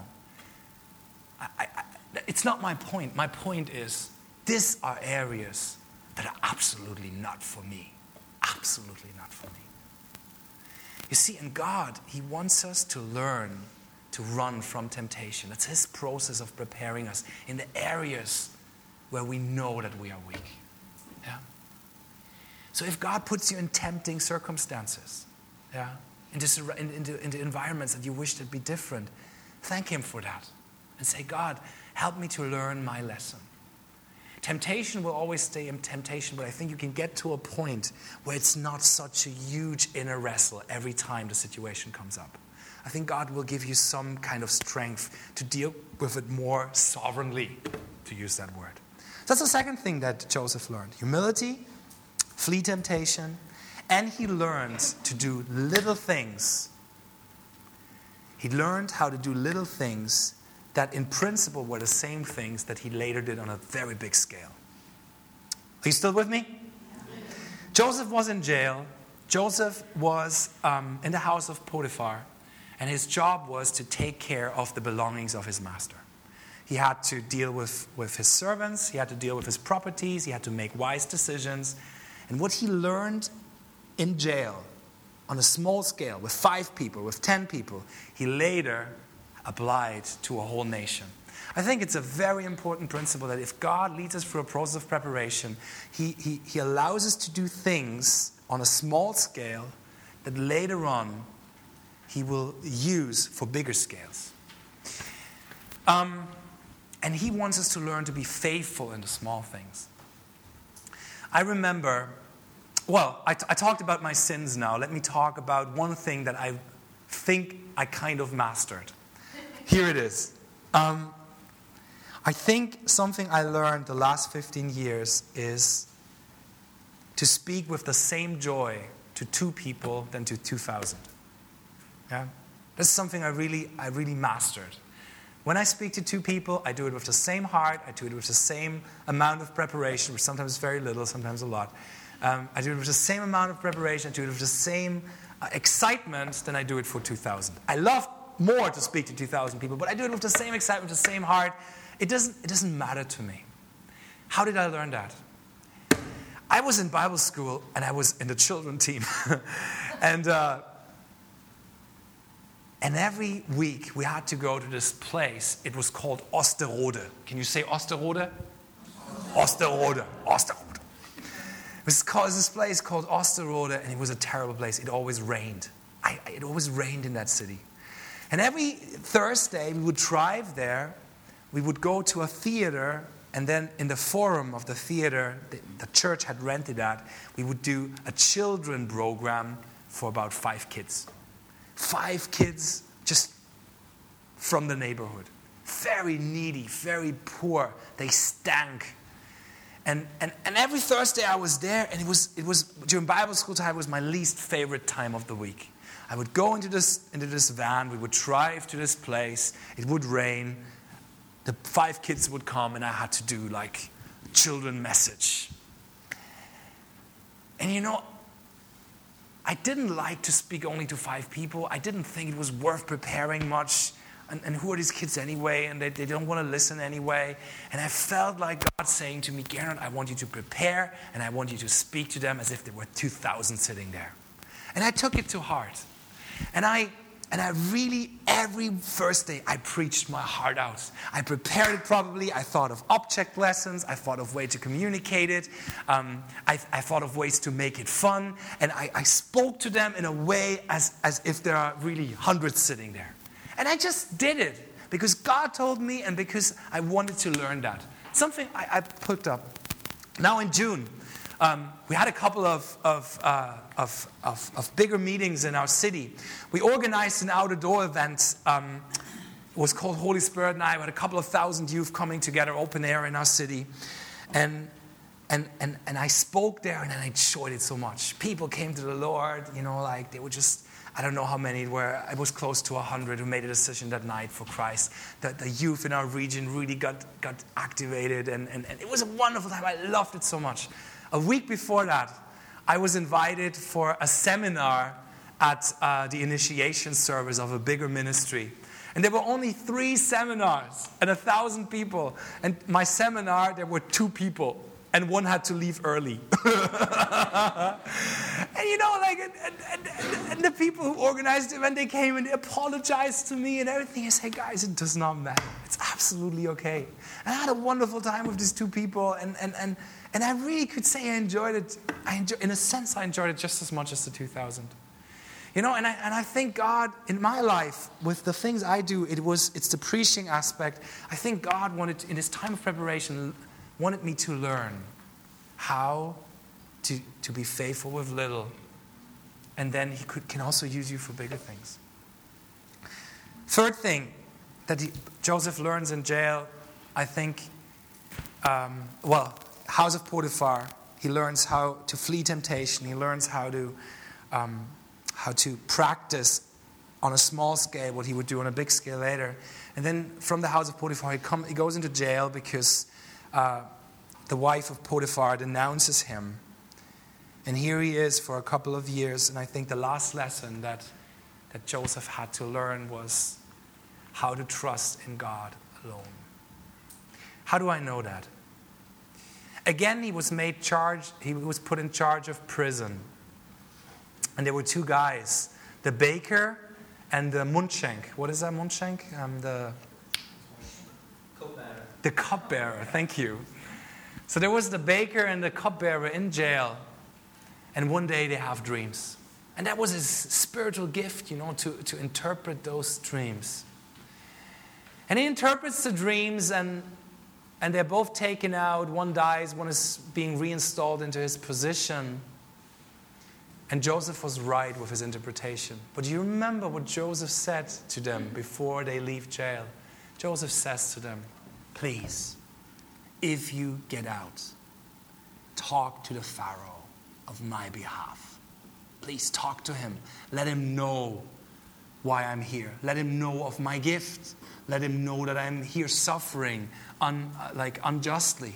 It's not my point. My point is, these are areas that are absolutely not for me. Absolutely not for me. You see, in God, He wants us to learn to run from temptation. That's His process of preparing us in the areas where we know that we are weak. Yeah? So if God puts you in tempting circumstances, into environments that you wish to be different, thank Him for that. And say, God, help me to learn my lesson. Temptation will always stay in temptation, but I think you can get to a point where it's not such a huge inner wrestle every time the situation comes up. I think God will give you some kind of strength to deal with it more sovereignly, to use that word. That's the second thing that Joseph learned. Humility, flee temptation, and he learned to do little things. He learned how to do little things that in principle were the same things that he later did on a very big scale. Are you still with me? Joseph was in jail. Joseph was in the house of Potiphar, and his job was to take care of the belongings of his master. He had to deal with his servants, he had to deal with his properties, he had to make wise decisions. And what he learned in jail, on a small scale, with 5 people, with 10 people, he later applied to a whole nation. I think it's a very important principle that if God leads us through a process of preparation, He allows us to do things on a small scale that later on He will use for bigger scales. And He wants us to learn to be faithful in the small things. I remember, I talked about my sins now. Let me talk about one thing that I think I kind of mastered. Here it is. I think something I learned the last 15 years is to speak with the same joy to 2 people than to 2,000. Yeah? That's something I really mastered. When I speak to 2 people, I do it with the same heart, I do it with the same amount of preparation, which sometimes is very little, sometimes a lot. I do it with the same amount of preparation, I do it with the same excitement than I do it for 2,000. I love more to speak to 2,000 people, but I do it with the same excitement, the same heart. It doesn't matter to me. How did I learn that? I was in Bible school and I was in the children team, and every week we had to go to this place. It was called Osterode. Can you say Osterode? Osterode. It was this place called Osterode, and it was a terrible place. It always rained. It always rained in that city. And every Thursday, we would drive there, we would go to a theater, and then in the forum of the theater, the church had rented that, we would do a children program for about 5 kids. 5 kids just from the neighborhood. Very needy, very poor. They stank. And every Thursday I was there, and it was during Bible school time, it was my least favorite time of the week. I would go into this van, we would drive to this place, it would rain, the 5 kids would come, and I had to do like children message. And you know, I didn't like to speak only to 5 people. I didn't think it was worth preparing much. And who are these kids anyway? And they don't want to listen anyway. And I felt like God saying to me, Gernot, I want you to prepare and I want you to speak to them as if there were 2,000 sitting there. And I took it to heart. And I really, every first day, I preached my heart out. I prepared it properly. I thought of object lessons. I thought of ways to communicate it. I thought of ways to make it fun. And I spoke to them in a way as if there are really hundreds sitting there. And I just did it because God told me and because I wanted to learn that. Something I picked up. Now in June, we had a couple of bigger meetings in our city. We organized an out-of-door event. It was called Holy Spirit Night. We had a couple of thousand youth coming together, open air in our city. And I spoke there and I enjoyed it so much. People came to the Lord, like they were just... I don't know how many it were. It was close to 100 who made a decision that night for Christ. The youth in our region really got activated, and it was a wonderful time. I loved it so much. A week before that, I was invited for a seminar at the initiation service of a bigger ministry. And there were only 3 seminars and 1,000 people. And my seminar, there were 2 people. And one had to leave early. And the people who organized the event, they came and they apologized to me and everything. I said, guys, it does not matter. It's absolutely okay. And I had a wonderful time with these 2 people. And I really could say I enjoyed it. In a sense, I enjoyed it just as much as the 2,000. And I thank God in my life, with the things I do, it's the preaching aspect. I think God wanted, in His time of preparation, wanted me to learn how to be faithful with little. And then He can also use you for bigger things. Third thing that Joseph learns in jail, I think, house of Potiphar, he learns how to flee temptation. He learns how to practice on a small scale what he would do on a big scale later. And then from the house of Potiphar, he goes into jail because the wife of Potiphar denounces him. And here he is for a couple of years. And I think the last lesson that Joseph had to learn was how to trust in God alone. How do I know that? Again, he was put in charge of prison. And there were 2 guys, the baker and the Mundschenk. What is that, Mundschenk? The cupbearer, thank you. So there was the baker and the cupbearer in jail. And one day they have dreams. And that was his spiritual gift, to interpret those dreams. And he interprets the dreams and they're both taken out. One dies, one is being reinstalled into his position. And Joseph was right with his interpretation. But do you remember what Joseph said to them before they leave jail? Joseph says to them, please, if you get out, talk to the Pharaoh of my behalf. Please talk to him. Let him know why I'm here. Let him know of my gift. Let him know that I'm here suffering unjustly.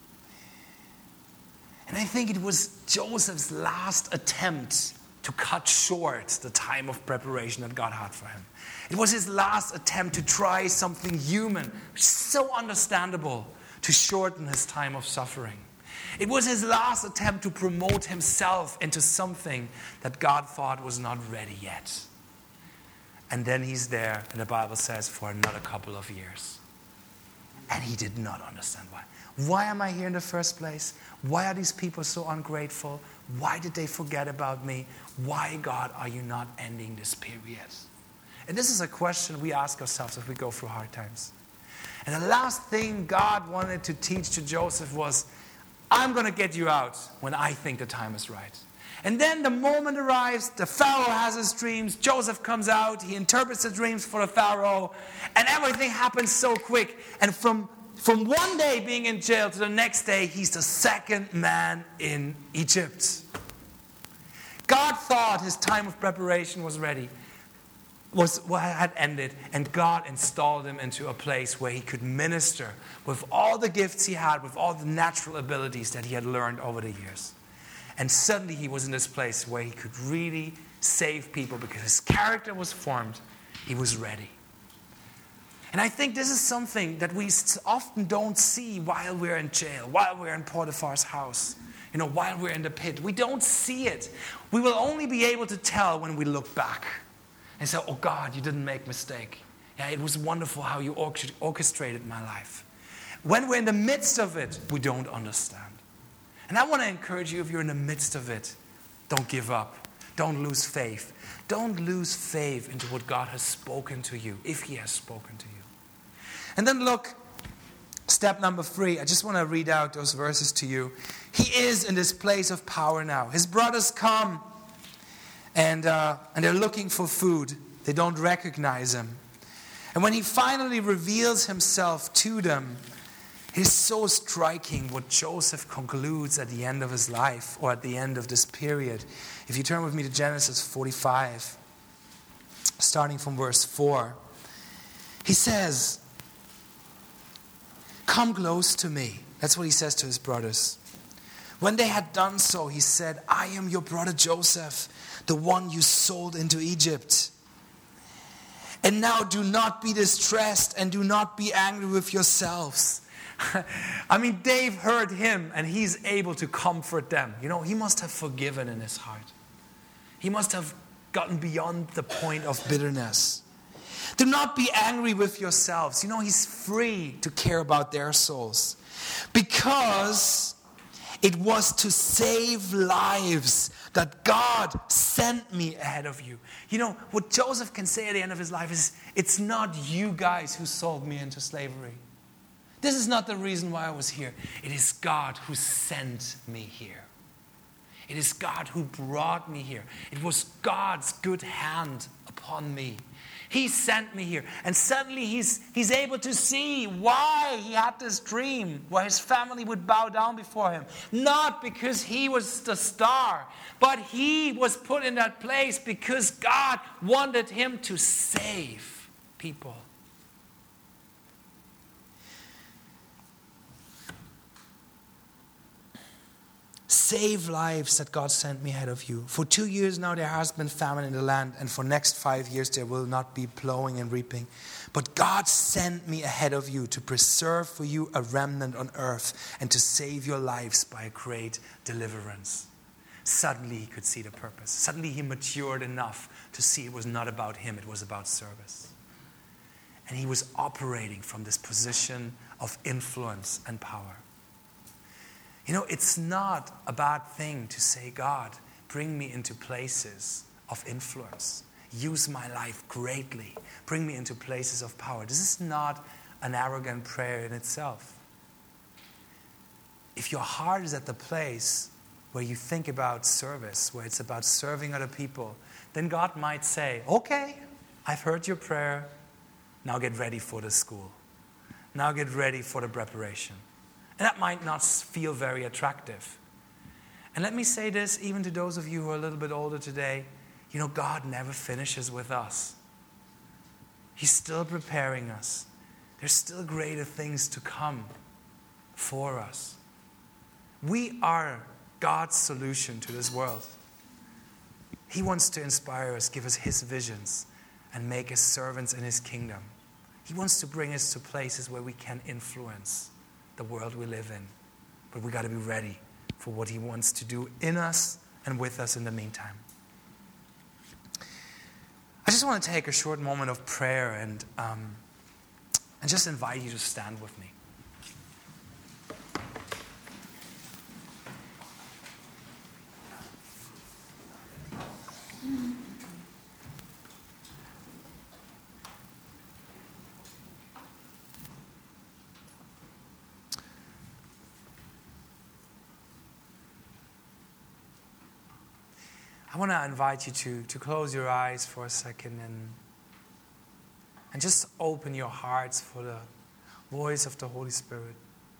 And I think it was Joseph's last attempt to cut short the time of preparation that God had for him. It was his last attempt to try something human, so understandable, to shorten his time of suffering. It was his last attempt to promote himself into something that God thought was not ready yet. And then he's there, and the Bible says, for another couple of years. And he did not understand why. Why am I here in the first place? Why are these people so ungrateful? Why did they forget about me? Why, God, are you not ending this period? And this is a question we ask ourselves as we go through hard times. And the last thing God wanted to teach to Joseph was, I'm going to get you out when I think the time is right. And then the moment arrives, the Pharaoh has his dreams, Joseph comes out, he interprets the dreams for the Pharaoh, and everything happens so quick. And from one day being in jail to the next day, he's the second man in Egypt. God thought his time of preparation was ready, had ended, and God installed him into a place where he could minister with all the gifts he had, with all the natural abilities that he had learned over the years. And suddenly he was in this place where he could really save people because his character was formed. He was ready. And I think this is something that we often don't see while we're in jail, while we're in Potiphar's house, while we're in the pit. We don't see it. We will only be able to tell when we look back and say, oh God, you didn't make a mistake. Yeah, it was wonderful how you orchestrated my life. When we're in the midst of it, we don't understand. And I want to encourage you, if you're in the midst of it, don't give up. Don't lose faith. Don't lose faith into what God has spoken to you, if he has spoken to you. And then look, step number 3. I just want to read out those verses to you. He is in this place of power now. His brothers come and they're looking for food. They don't recognize him. And when he finally reveals himself to them, it's so striking what Joseph concludes at the end of his life, or at the end of this period. If you turn with me to Genesis 45, starting from verse 4, he says, "Come close to me." That's what he says to his brothers. When they had done so, he said, "I am your brother Joseph, the one you sold into Egypt. And now do not be distressed and do not be angry with yourselves." I mean, they've heard him and he's able to comfort them. He must have forgiven in his heart. He must have gotten beyond the point of bitterness. Do not be angry with yourselves. He's free to care about their souls. Because it was to save lives that God sent me ahead of you. What Joseph can say at the end of his life is, it's not you guys who sold me into slavery. This is not the reason why I was here. It is God who sent me here. It is God who brought me here. It was God's good hand upon me. He sent me here. And suddenly he's able to see why he had this dream where his family would bow down before him. Not because he was the star, but he was put in that place because God wanted him to save people. Save lives that God sent me ahead of you. For 2 years now there has been famine in the land, and for next 5 years there will not be plowing and reaping. But God sent me ahead of you to preserve for you a remnant on earth and to save your lives by a great deliverance. Suddenly he could see the purpose. Suddenly he matured enough to see it was not about him, it was about service. And he was operating from this position of influence and power. It's not a bad thing to say, God, bring me into places of influence. Use my life greatly. Bring me into places of power. This is not an arrogant prayer in itself. If your heart is at the place where you think about service, where it's about serving other people, then God might say, okay, I've heard your prayer. Now get ready for the school. Now get ready for the preparation. And that might not feel very attractive. And let me say this, even to those of you who are a little bit older today, God never finishes with us. He's still preparing us. There's still greater things to come for us. We are God's solution to this world. He wants to inspire us, give us his visions, and make us servants in his kingdom. He wants to bring us to places where we can influence the world we live in. But we got to be ready for what he wants to do in us and with us in the meantime. I just want to take a short moment of prayer and just invite you to stand with me. I want to invite you to close your eyes for a second and just open your hearts for the voice of the Holy Spirit.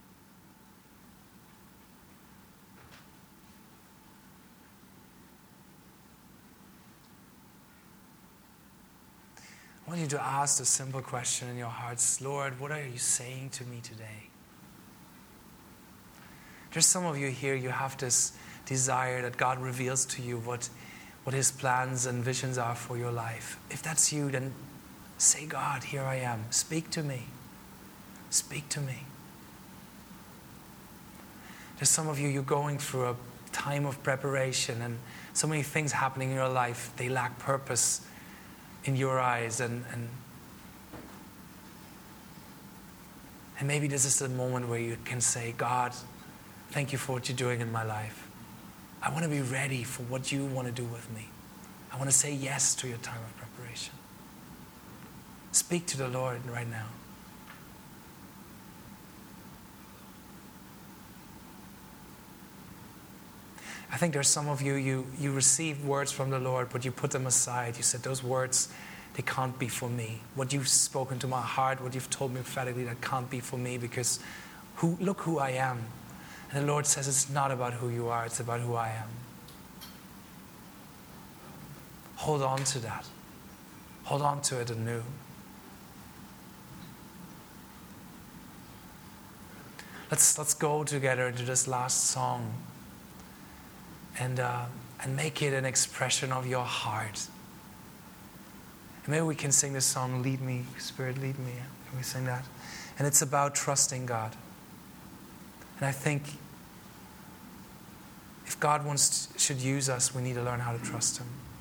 I want you to ask the simple question in your hearts, Lord, what are you saying to me today? There's some of you here, you have this desire that God reveals to you what His plans and visions are for your life. If that's you, then say, God, here I am. Speak to me. Speak to me. There's some of you, you're going through a time of preparation and so many things happening in your life. They lack purpose in your eyes. And maybe this is the moment where you can say, God, thank you for what you're doing in my life. I want to be ready for what you want to do with me. I want to say yes to your time of preparation. Speak to the Lord right now. I think there's some of you, you received words from the Lord, but you put them aside. You said, those words, they can't be for me. What you've spoken to my heart, what you've told me prophetically, that can't be for me because look who I am. And the Lord says it's not about who you are, it's about who I am. Hold on to that. Hold on to it anew. Let's go together into this last song and make it an expression of your heart. And maybe we can sing this song, Lead Me, Spirit, Lead Me. Can we sing that? And it's about trusting God. And I think if God should use us, we need to learn how to trust Him.